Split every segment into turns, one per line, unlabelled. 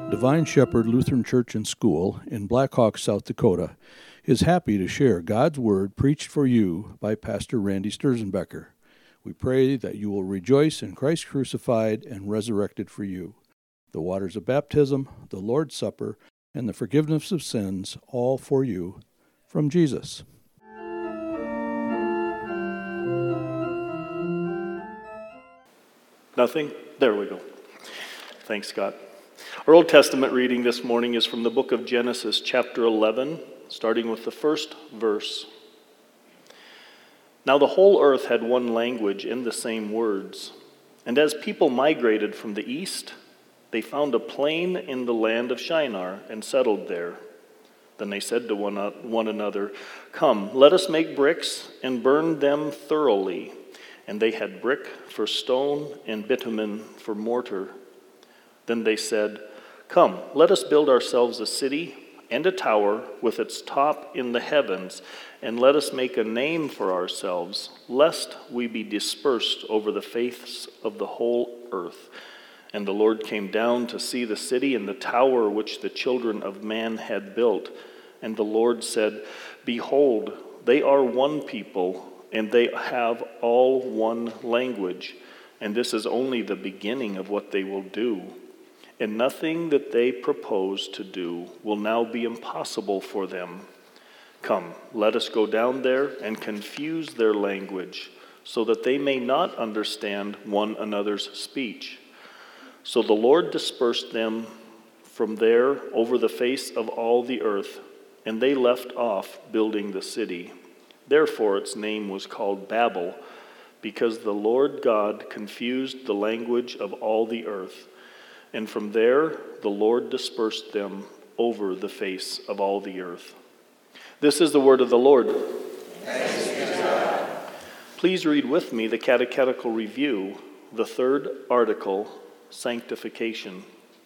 Divine Shepherd Lutheran Church and School in Black Hawk, South Dakota, is happy to share God's Word preached for you by Pastor Randy Sturzenbecker. We pray that you will rejoice in Christ crucified and resurrected for you. The waters of baptism, the Lord's Supper, and the forgiveness of sins, all for you, from Jesus.
Nothing? There we go. Thanks, Scott. Our Old Testament reading this morning is from the book of Genesis, chapter 11, starting with the first verse. Now the whole earth had one language and the same words. And as people migrated from the east, they found a plain in the land of Shinar and settled there. Then they said to one another, "Come, let us make bricks and burn them thoroughly." And they had brick for stone and bitumen for mortar. Then they said, "Come, let us build ourselves a city and a tower with its top in the heavens, and let us make a name for ourselves, lest we be dispersed over the face of the whole earth." And the Lord came down to see the city and the tower which the children of man had built. And the Lord said, "Behold, they are one people, and they have all one language. And this is only the beginning of what they will do. And nothing that they propose to do will now be impossible for them. Come, let us go down there and confuse their language, so that they may not understand one another's speech." So the Lord dispersed them from there over the face of all the earth, and they left off building the city. Therefore its name was called Babel, because the Lord God confused the language of all the earth. And from there the Lord dispersed them over the face of all the earth. This is the word of the Lord.
Thanks be to God.
Please read with me the Catechetical Review, the third article, Sanctification.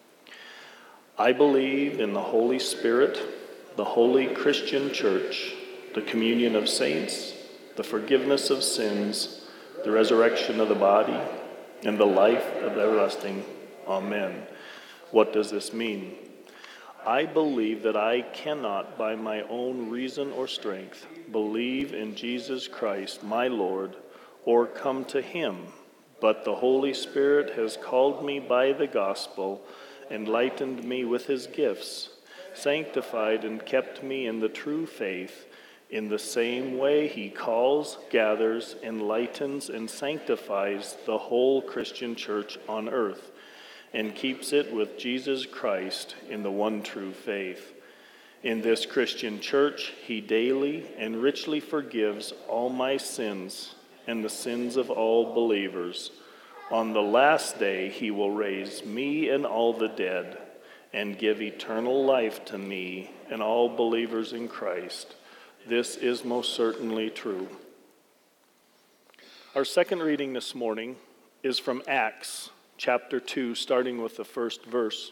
I believe in the Holy Spirit, the holy Christian Church, the communion of saints, the forgiveness of sins, the resurrection of the body, and the life of everlasting. Amen. What does this mean? I believe that I cannot, by my own reason or strength, believe in Jesus Christ, my Lord, or come to him, but the Holy Spirit has called me by the gospel, enlightened me with his gifts, sanctified and kept me in the true faith. In the same way he calls, gathers, enlightens, and sanctifies the whole Christian church on earth, and keeps it with Jesus Christ in the one true faith. In this Christian church, he daily and richly forgives all my sins and the sins of all believers. On the last day, he will raise me and all the dead and give eternal life to me and all believers in Christ. This is most certainly true. Our second reading this morning is from Acts chapter 2, starting with the first verse.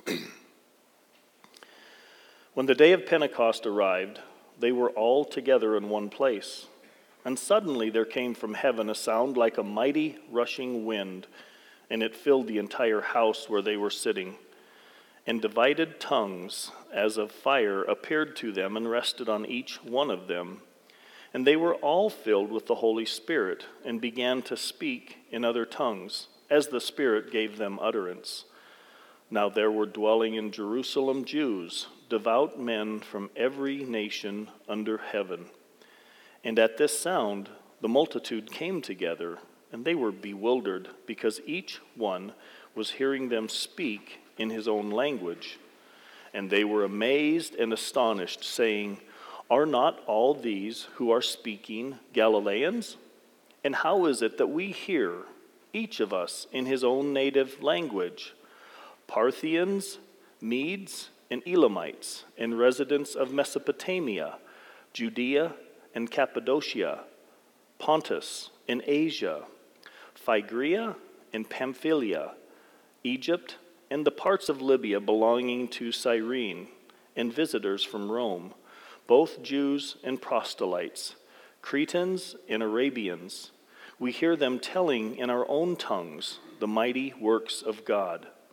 When the day of Pentecost arrived, they were all together in one place. And suddenly there came from heaven a sound like a mighty rushing wind, and it filled the entire house where they were sitting. And divided tongues as of fire appeared to them and rested on each one of them. And they were all filled with the Holy Spirit and began to speak in other tongues, as the Spirit gave them utterance. Now there were dwelling in Jerusalem Jews, devout men from every nation under heaven. And at this sound the multitude came together, and they were bewildered, because each one was hearing them speak in his own language. And they were amazed and astonished, saying, "Are not all these who are speaking Galileans? And how is it that we hear, each of us in his own native language? Parthians, Medes, and Elamites, and residents of Mesopotamia, Judea and Cappadocia, Pontus and Asia, Phrygia and Pamphylia, Egypt and the parts of Libya belonging to Cyrene, and visitors from Rome, both Jews and proselytes, Cretans and Arabians. We hear them telling in our own tongues the mighty works of God.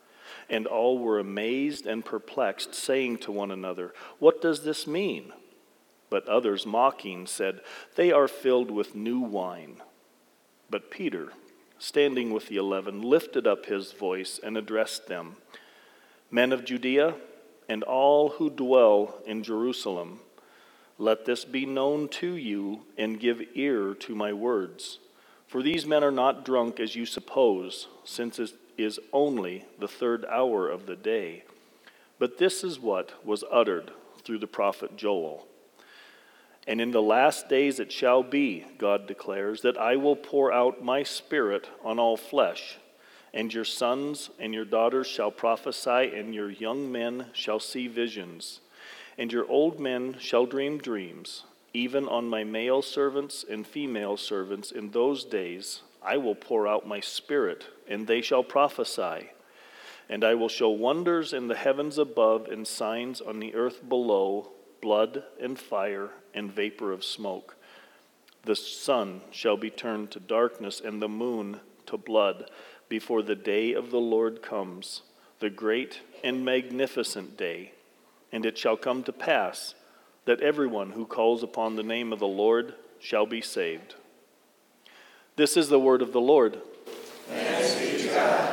And all were amazed and perplexed, saying to one another, "What does this mean?" But others, mocking, said, "They are filled with new wine." But Peter, standing with the 11, lifted up his voice and addressed them, "Men of Judea, and all who dwell in Jerusalem, let this be known to you, and give ear to my words. For these men are not drunk as you suppose, since it is only the 3rd hour of the day. But this is what was uttered through the prophet Joel. And in the last days it shall be, God declares, that I will pour out my Spirit on all flesh, and your sons and your daughters shall prophesy, and your young men shall see visions, and your old men shall dream dreams. Even on my male servants and female servants in those days I will pour out my Spirit, and they shall prophesy. And I will show wonders in the heavens above and signs on the earth below, blood and fire and vapor of smoke. The sun shall be turned to darkness and the moon to blood before the day of the Lord comes, the great and magnificent day. And it shall come to pass that everyone who calls upon the name of the Lord shall be saved." This is the word of the Lord.
Thanks be to God.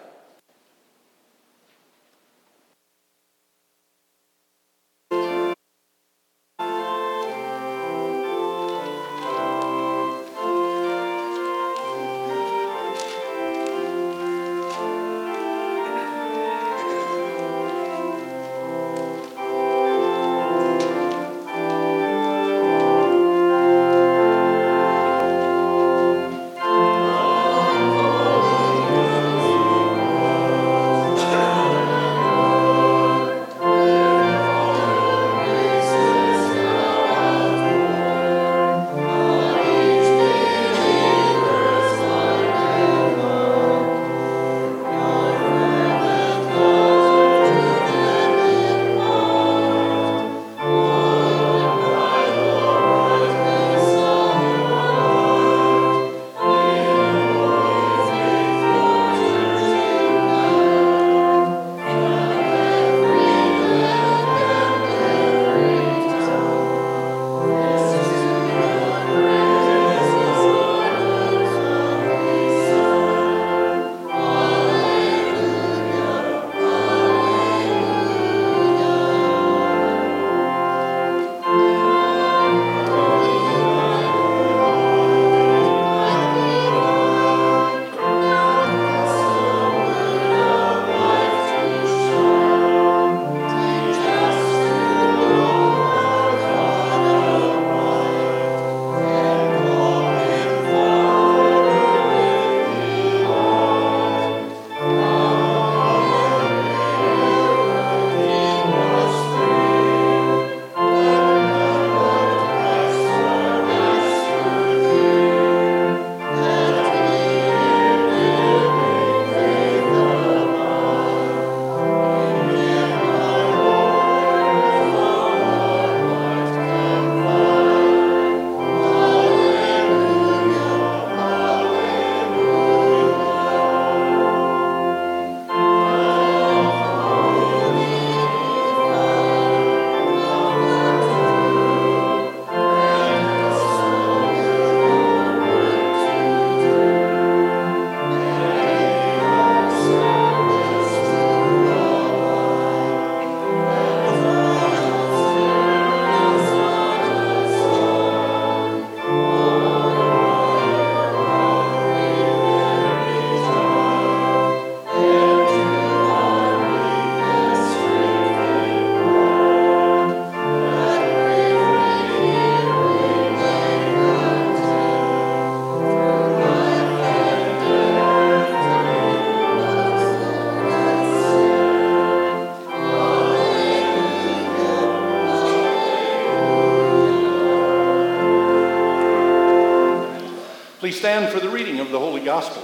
Please stand for the reading of the Holy Gospel.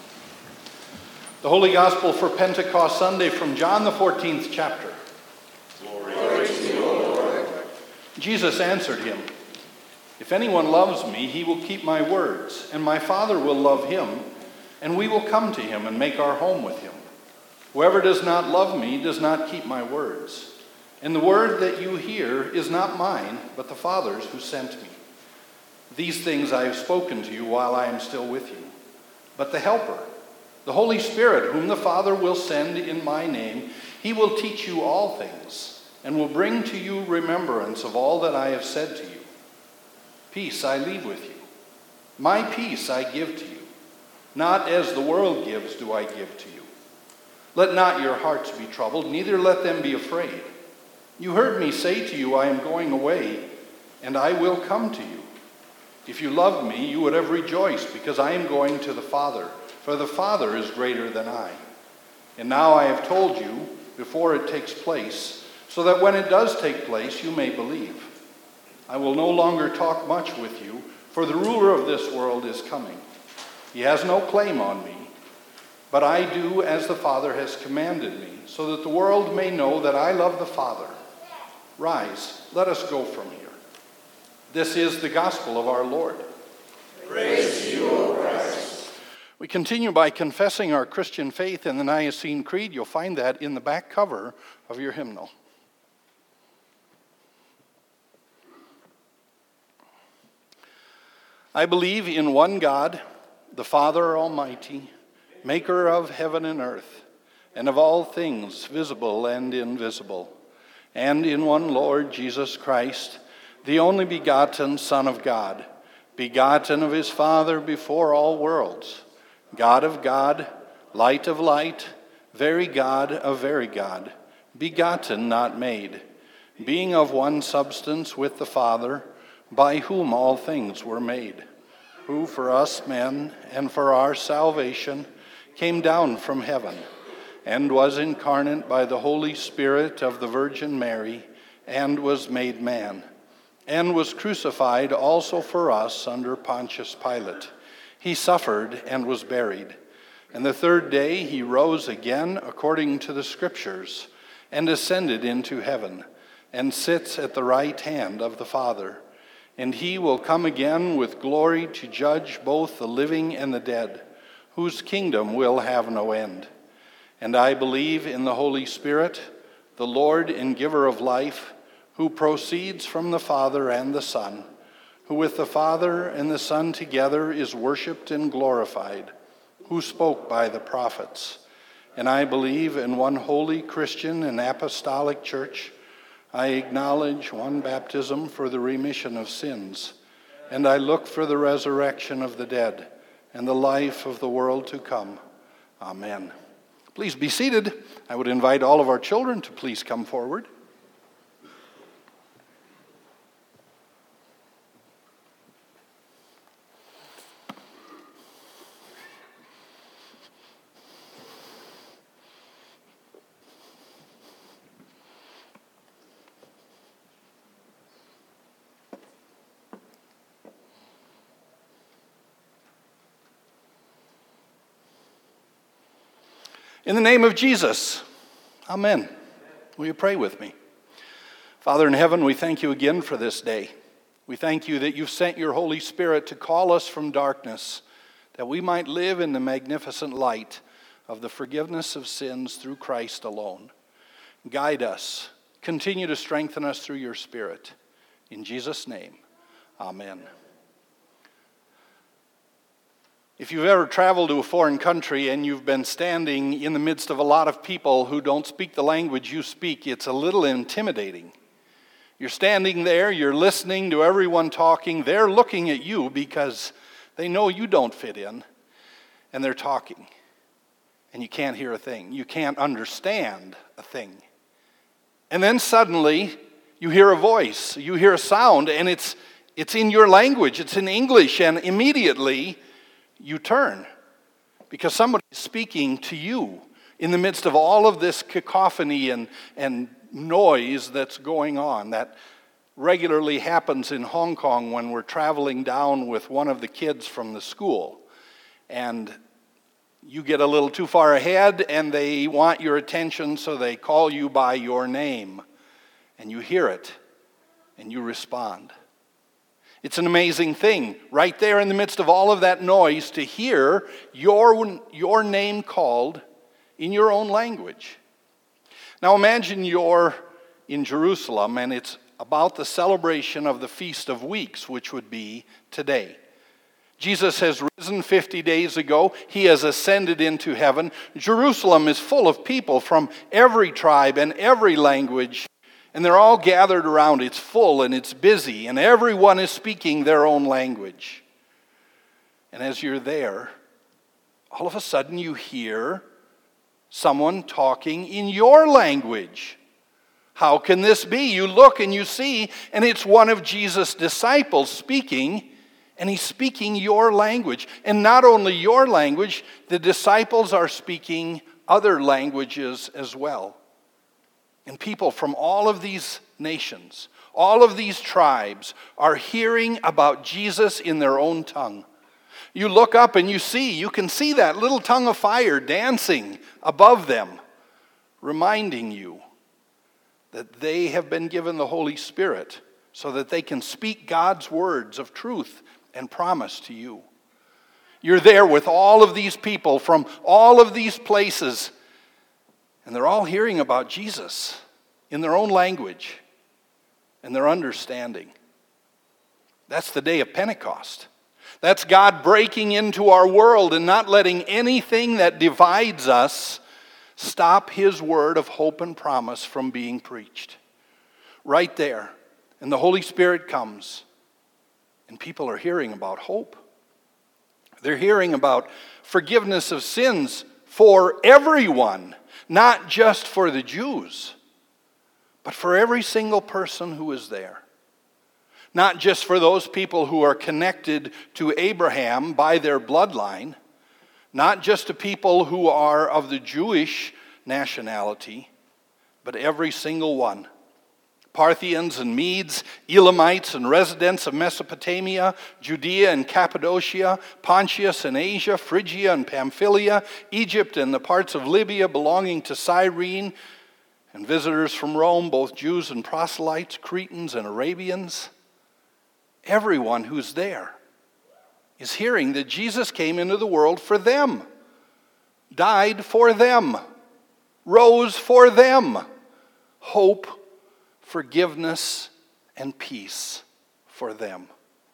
The Holy Gospel for Pentecost Sunday from John the 14th chapter.
Glory to you, O Lord.
Jesus answered him, "If anyone loves me, he will keep my words, and my Father will love him, and we will come to him and make our home with him. Whoever does not love me does not keep my words. And the word that you hear is not mine, but the Father's who sent me. These things I have spoken to you while I am still with you. But the Helper, the Holy Spirit, whom the Father will send in my name, he will teach you all things, and will bring to you remembrance of all that I have said to you. Peace I leave with you. My peace I give to you. Not as the world gives do I give to you. Let not your hearts be troubled, neither let them be afraid. You heard me say to you, I am going away, and I will come to you. If you loved me, you would have rejoiced, because I am going to the Father, for the Father is greater than I. And now I have told you before it takes place, so that when it does take place, you may believe. I will no longer talk much with you, for the ruler of this world is coming. He has no claim on me, but I do as the Father has commanded me, so that the world may know that I love the Father. Rise, let us go from here. This is the gospel of our Lord.
Praise to you, O Christ.
We continue by confessing our Christian faith in the Nicene Creed. You'll find that in the back cover of your hymnal. I believe in one God, the Father Almighty, maker of heaven and earth, and of all things visible and invisible, and in one Lord Jesus Christ, the only begotten Son of God, begotten of his Father before all worlds, God of God, light of light, very God of very God, begotten, not made, being of one substance with the Father, by whom all things were made, who for us men and for our salvation came down from heaven, and was incarnate by the Holy Spirit of the Virgin Mary, and was made man, and was crucified also for us under Pontius Pilate. He suffered and was buried. And the third day he rose again according to the Scriptures, and ascended into heaven, and sits at the right hand of the Father. And he will come again with glory to judge both the living and the dead, whose kingdom will have no end. And I believe in the Holy Spirit, the Lord and giver of life, who proceeds from the Father and the Son, who with the Father and the Son together is worshipped and glorified, who spoke by the prophets. And I believe in one holy Christian and apostolic church. I acknowledge one baptism for the remission of sins, and I look for the resurrection of the dead and the life of the world to come. Amen. Please be seated. I would invite all of our children to please come forward. In the name of Jesus, amen. Will you pray with me? Father in heaven, we thank you again for this day. We thank you that you've sent your Holy Spirit to call us from darkness, that we might live in the magnificent light of the forgiveness of sins through Christ alone. Guide us. Continue to strengthen us through your Spirit. In Jesus' name, amen. If you've ever traveled to a foreign country and you've been standing in the midst of a lot of people who don't speak the language you speak, it's a little intimidating. You're standing there, you're listening to everyone talking, they're looking at you because they know you don't fit in, and they're talking. And you can't hear a thing. You can't understand a thing. And then suddenly, you hear a voice, you hear a sound, and it's in your language, it's in English, and immediately you turn because somebody is speaking to you in the midst of all of this cacophony and noise that's going on. That regularly happens in Hong Kong when we're traveling down with one of the kids from the school. And you get a little too far ahead and they want your attention, so they call you by your name. And you hear it and you respond. It's an amazing thing, right there in the midst of all of that noise, to hear your name called in your own language. Now imagine you're in Jerusalem and it's about the celebration of the Feast of Weeks, which would be today. Jesus has risen 50 days ago. He has ascended into heaven. Jerusalem is full of people from every tribe and every language, and they're all gathered around. It's full and it's busy, and everyone is speaking their own language. And as you're there, all of a sudden you hear someone talking in your language. How can this be? You look and you see, and it's one of Jesus' disciples speaking, and he's speaking your language. And not only your language, the disciples are speaking other languages as well. And people from all of these nations, all of these tribes are hearing about Jesus in their own tongue. You look up and you can see that little tongue of fire dancing above them, reminding you that they have been given the Holy Spirit so that they can speak God's words of truth and promise to you. You're there with all of these people from all of these places, and they're all hearing about Jesus in their own language and their understanding. That's the day of Pentecost. That's God breaking into our world and not letting anything that divides us stop his word of hope and promise from being preached. Right there. And the Holy Spirit comes. And people are hearing about hope. They're hearing about forgiveness of sins for everyone. Not just for the Jews. But for every single person who is there. Not just for those people who are connected to Abraham by their bloodline. Not just to people who are of the Jewish nationality, but every single one. Parthians and Medes, Elamites and residents of Mesopotamia, Judea and Cappadocia, Pontus and Asia, Phrygia and Pamphylia, Egypt and the parts of Libya belonging to Cyrene, and visitors from Rome, both Jews and proselytes, Cretans and Arabians. Everyone who's there is hearing that Jesus came into the world for them, died for them, rose for them. Hope, forgiveness, and peace for them.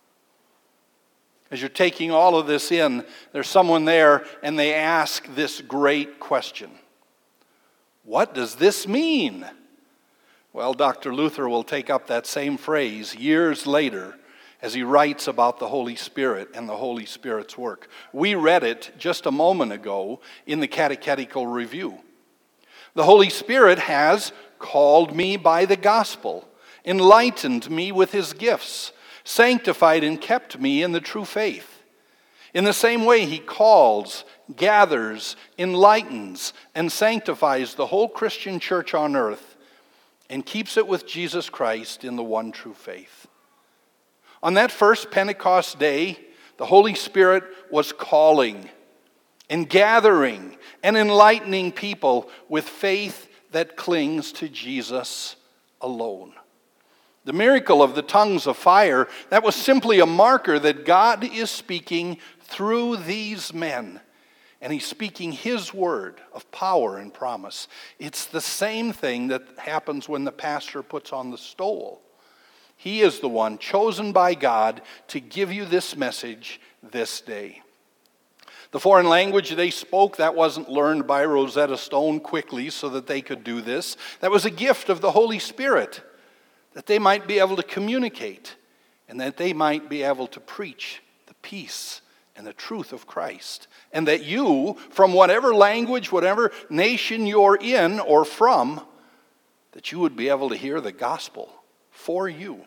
As you're taking all of this in, there's someone there and they ask this great question. What does this mean? Well, Dr. Luther will take up that same phrase years later as he writes about the Holy Spirit and the Holy Spirit's work. We read it just a moment ago in the Catechetical Review. The Holy Spirit has called me by the gospel, enlightened me with his gifts, sanctified and kept me in the true faith. In the same way, he calls, gathers, enlightens, and sanctifies the whole Christian church on earth and keeps it with Jesus Christ in the one true faith. On that first Pentecost day, the Holy Spirit was calling and gathering and enlightening people with faith that clings to Jesus alone. The miracle of the tongues of fire, that was simply a marker that God is speaking through these men. And he's speaking his word of power and promise. It's the same thing that happens when the pastor puts on the stole. He is the one chosen by God to give you this message this day. The foreign language they spoke, that wasn't learned by Rosetta Stone quickly so that they could do this. That was a gift of the Holy Spirit, that they might be able to communicate and that they might be able to preach the peace and the truth of Christ. And that you, from whatever language, whatever nation you're in or from, that you would be able to hear the gospel for you.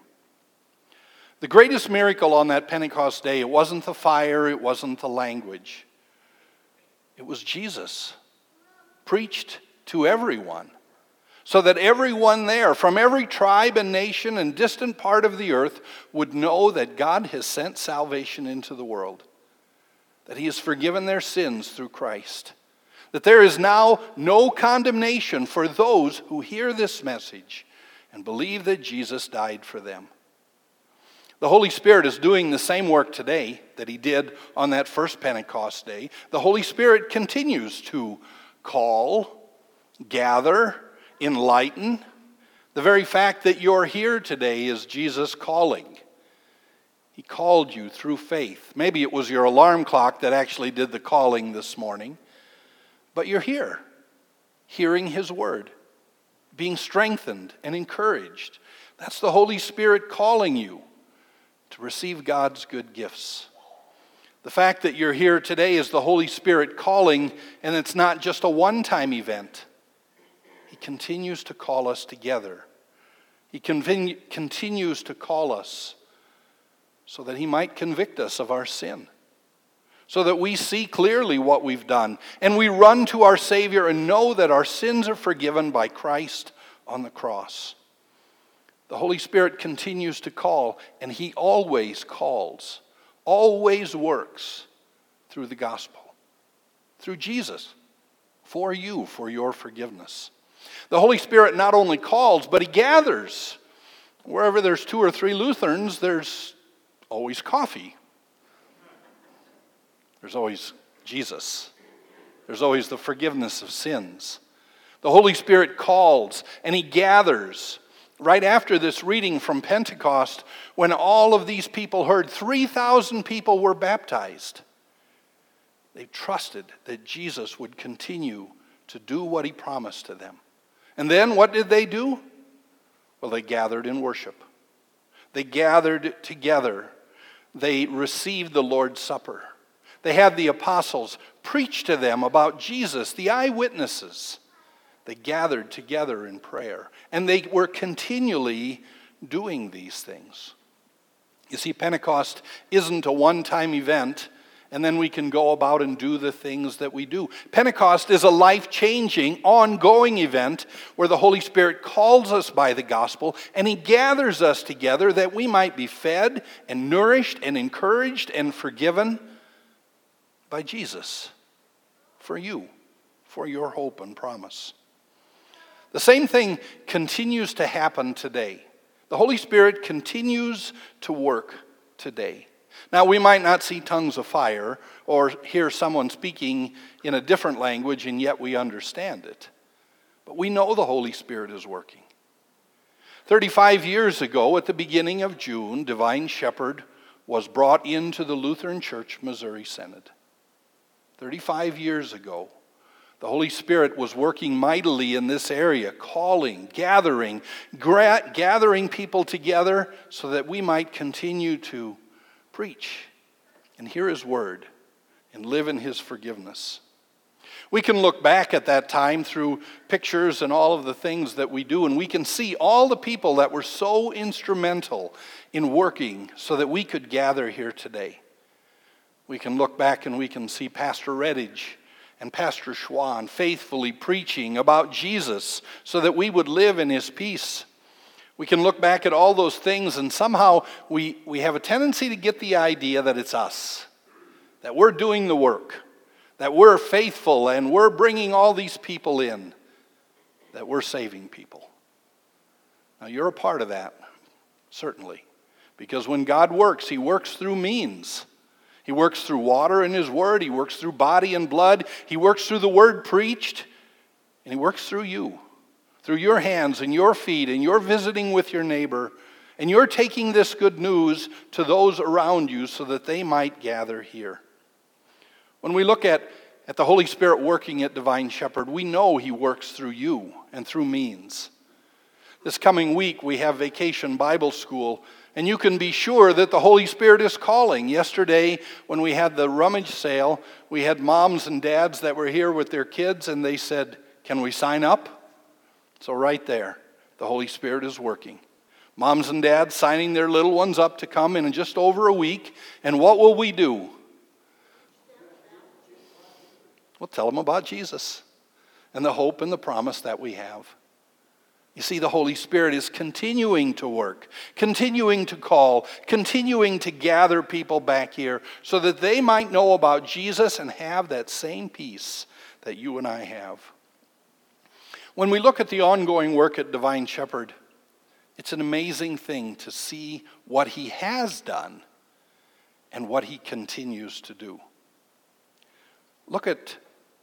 The greatest miracle on that Pentecost day, it wasn't the fire, it wasn't the language. It was Jesus, preached to everyone, so that everyone there, from every tribe and nation and distant part of the earth, would know that God has sent salvation into the world, that he has forgiven their sins through Christ, that there is now no condemnation for those who hear this message and believe that Jesus died for them. The Holy Spirit is doing the same work today that he did on that first Pentecost day. The Holy Spirit continues to call, gather, enlighten. The very fact that you're here today is Jesus calling. He called you through faith. Maybe it was your alarm clock that actually did the calling this morning. But you're here, hearing His word, being strengthened and encouraged. That's the Holy Spirit calling you to receive God's good gifts. The fact that you're here today is the Holy Spirit calling, and it's not just a one-time event. He continues to call us together. He continues to call us so that He might convict us of our sin, so that we see clearly what we've done, and we run to our Savior and know that our sins are forgiven by Christ on the cross. The Holy Spirit continues to call, and He always calls, always works through the gospel, through Jesus, for you, for your forgiveness. The Holy Spirit not only calls, but He gathers. Wherever there's 2 or 3 Lutherans, there's always coffee. There's always Jesus. There's always the forgiveness of sins. The Holy Spirit calls and He gathers. Right after this reading from Pentecost, when all of these people heard, 3,000 people were baptized. They trusted that Jesus would continue to do what He promised to them. And then what did they do? Well, they gathered in worship. They gathered together. They received the Lord's Supper. They had the apostles preach to them about Jesus, the eyewitnesses. They gathered together in prayer. And they were continually doing these things. You see, Pentecost isn't a one-time event, and then we can go about and do the things that we do. Pentecost is a life-changing, ongoing event where the Holy Spirit calls us by the gospel, and He gathers us together that we might be fed and nourished and encouraged and forgiven by Jesus, for you, for your hope and promise. The same thing continues to happen today. The Holy Spirit continues to work today. Now, we might not see tongues of fire or hear someone speaking in a different language, and yet we understand it. But we know the Holy Spirit is working. 35 years ago, at the beginning of June, Divine Shepherd was brought into the Lutheran Church Missouri Synod. 35 years ago, the Holy Spirit was working mightily in this area, calling, gathering people together so that we might continue to preach and hear His word and live in His forgiveness. We can look back at that time through pictures and all of the things that we do, and we can see all the people that were so instrumental in working so that we could gather here today. We can look back and we can see Pastor Redditch and Pastor Schwan faithfully preaching about Jesus so that we would live in His peace. We can look back at all those things, and somehow we have a tendency to get the idea that it's us, that we're doing the work, that we're faithful and we're bringing all these people in, that we're saving people. Now, you're a part of that, certainly, because when God works, He works through means. He works through water in His word. He works through body and blood. He works through the word preached. And He works through you, through your hands and your feet, and you're visiting with your neighbor, and you're taking this good news to those around you so that they might gather here. When we look at the Holy Spirit working at Divine Shepherd, we know He works through you and through means. This coming week, we have Vacation Bible School, and you can be sure that the Holy Spirit is calling. Yesterday, when we had the rummage sale, we had moms and dads that were here with their kids, and they said, "Can we sign up?" So right there, the Holy Spirit is working. Moms and dads signing their little ones up to come in just over a week, and what will we do? We'll tell them about Jesus and the hope and the promise that we have. You see, the Holy Spirit is continuing to work, continuing to call, continuing to gather people back here so that they might know about Jesus and have that same peace that you and I have. When we look at the ongoing work at Divine Shepherd, it's an amazing thing to see what He has done and what He continues to do. Look at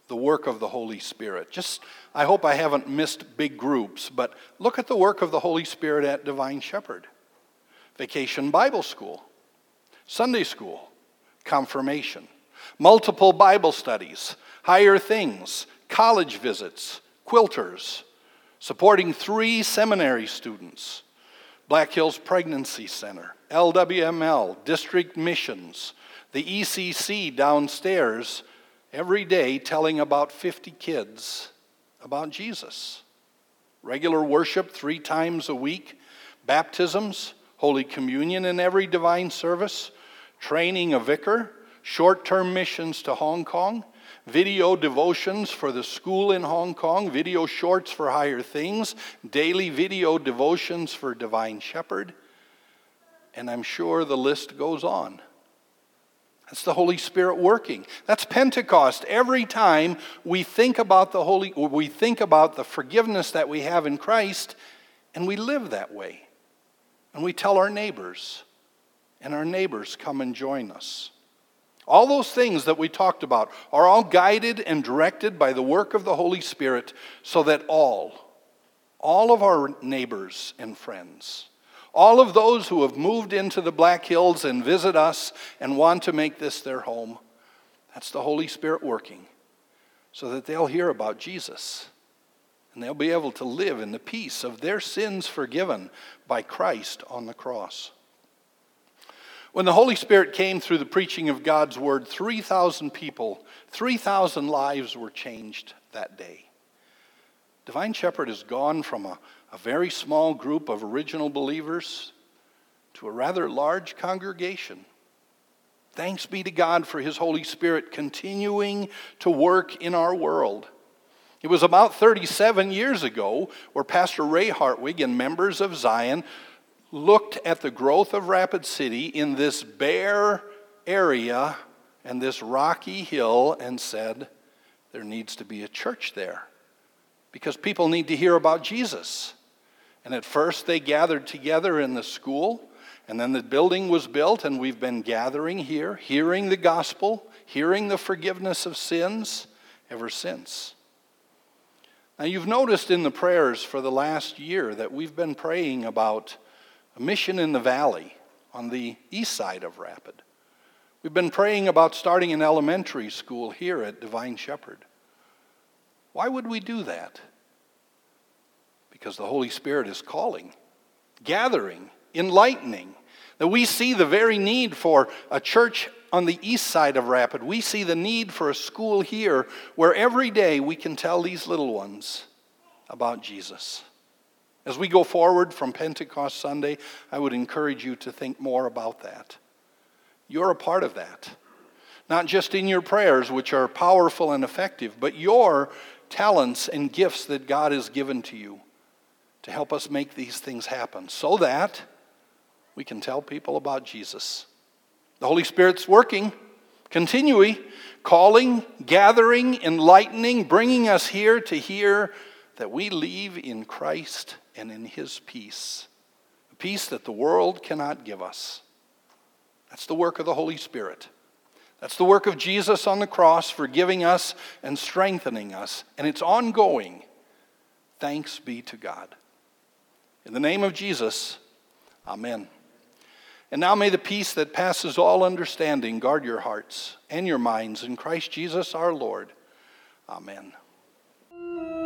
the work of the Holy Spirit. I hope I haven't missed big groups, but look at the work of the Holy Spirit at Divine Shepherd. Vacation Bible School, Sunday School, Confirmation, multiple Bible studies, Higher Things, college visits, quilters, supporting 3 seminary students, Black Hills Pregnancy Center, LWML, District Missions, the ECC downstairs, every day telling about 50 kids about Jesus. Regular worship 3 times a week, baptisms, Holy Communion in every divine service, training a vicar, short-term missions to Hong Kong, video devotions for the school in Hong Kong, video shorts for Higher Things, daily video devotions for Divine Shepherd, and I'm sure the list goes on. That's the Holy Spirit working. That's Pentecost. Every time we think about the forgiveness that we have in Christ, and we live that way. And we tell our neighbors, and our neighbors come and join us. All those things that we talked about are all guided and directed by the work of the Holy Spirit, so that all of our neighbors and friends, all of those who have moved into the Black Hills and visit us and want to make this their home, that's the Holy Spirit working, so that they'll hear about Jesus. And they'll be able to live in the peace of their sins forgiven by Christ on the cross. When the Holy Spirit came through the preaching of God's word, 3,000 people, 3,000 lives were changed that day. Divine Shepherd has gone from a very small group of original believers to a rather large congregation. Thanks be to God for His Holy Spirit continuing to work in our world. It was about 37 years ago where Pastor Ray Hartwig and members of Zion looked at the growth of Rapid City in this bare area and this rocky hill and said, there needs to be a church there because people need to hear about Jesus. And at first they gathered together in the school, and then the building was built, and we've been gathering here, hearing the gospel, hearing the forgiveness of sins ever since. Now, you've noticed in the prayers for the last year that we've been praying about a mission in the valley on the east side of Rapid. We've been praying about starting an elementary school here at Divine Shepherd. Why would we do that? Because the Holy Spirit is calling, gathering, enlightening. That we see the very need for a church on the east side of Rapid. We see the need for a school here where every day we can tell these little ones about Jesus. As we go forward from Pentecost Sunday, I would encourage you to think more about that. You're a part of that. Not just in your prayers, which are powerful and effective, but your talents and gifts that God has given to you to help us make these things happen so that we can tell people about Jesus. The Holy Spirit's working, continually, calling, gathering, enlightening, bringing us here to hear that we live in Christ and in His peace. A peace that the world cannot give us. That's the work of the Holy Spirit. That's the work of Jesus on the cross, forgiving us and strengthening us. And it's ongoing. Thanks be to God. In the name of Jesus, amen. And now may the peace that passes all understanding guard your hearts and your minds in Christ Jesus our Lord. Amen.